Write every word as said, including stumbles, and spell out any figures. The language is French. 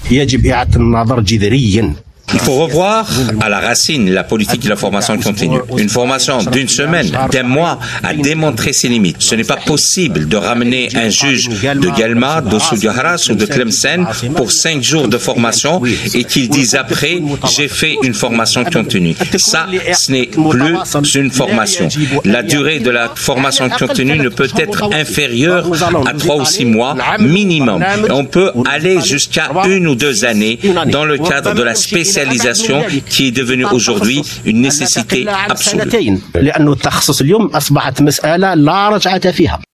يجب إعادة النظر جذريا. Il faut revoir à la racine la politique de la formation continue. Une formation d'une semaine, d'un mois, a démontré ses limites. Ce n'est pas possible de ramener un juge de Guelma, d'Ossoudia Haras ou de Tlemcen pour cinq jours de formation et qu'il dise après, j'ai fait une formation continue. Ça, ce n'est plus une formation. La durée de la formation continue ne peut être inférieure à trois ou six mois minimum. Et on peut aller jusqu'à une ou deux années dans le cadre de la spécialisation qui est devenue aujourd'hui une nécessité absolue.